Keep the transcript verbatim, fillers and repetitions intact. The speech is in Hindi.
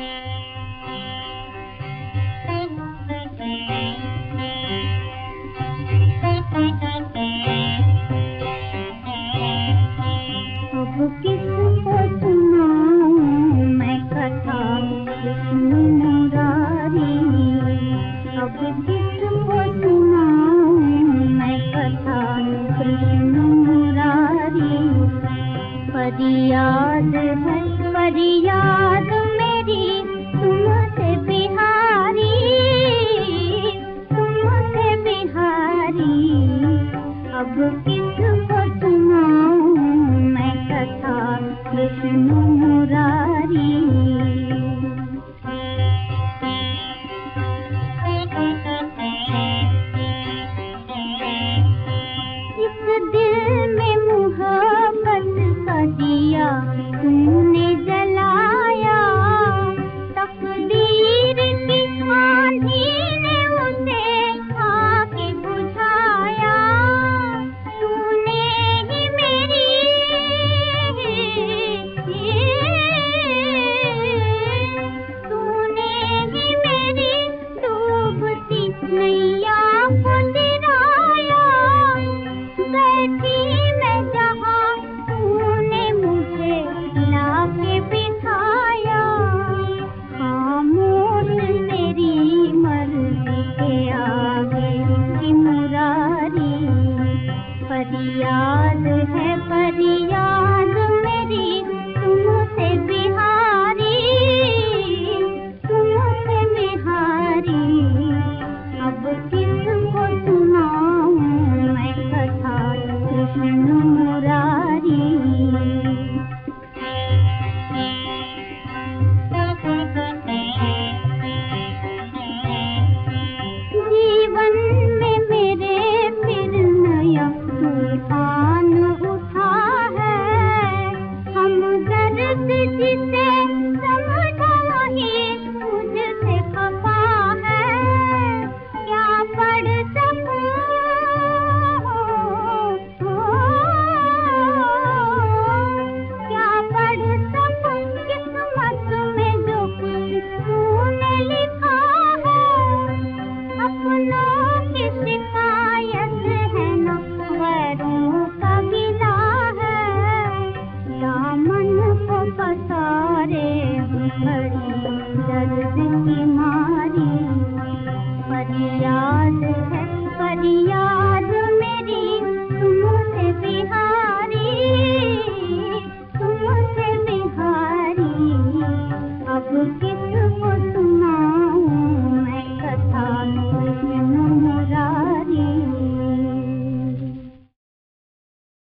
किसको सुनाऊं मैं कथा कृष्ण मुरारी, अब किसको सुनाऊं मैं कथा कृष्ण मुरारी। फरियाद है फरियाद मेरी तुमसे बिहारी, तुमसे बिहारी। अब किसको सुनाऊं मैं कथा कृष्ण मुरारी। इस दिल में मोहब्बत का दिया तुमने जलाया, तकदीर की आंधी ने उसे आके बुझाया। तूने ही मेरी तूने ही मेरी डूबती नैया को दिलाया। बैठी मैं जहाँ तूने मुझे लाके बिठाया। खामोश तेरी मर्जी के आगे की मुरारी। फरियाद है फरियाद मेरी तुमसे बिहारी, तुमसे बिहारी। अब किसको सुनाऊं मैं कथा कृष्ण मुरारी। जीवन में मेरे फिर नया तूफान उठा है। हम दर्द जिसे समझा वही मुझसे खफा है। क्या पढ़ सकूं क्या पढ़ सकूं किस्मत में जो कुछ तूने लिखा है। अपनों की शिकायत है न गैरों का गिला है। दामन को पसारे बड़ी दर्द की मारी। फरियाद है फरियाद मेरी तुमसे बिहारी, तुमसे बिहारी। अब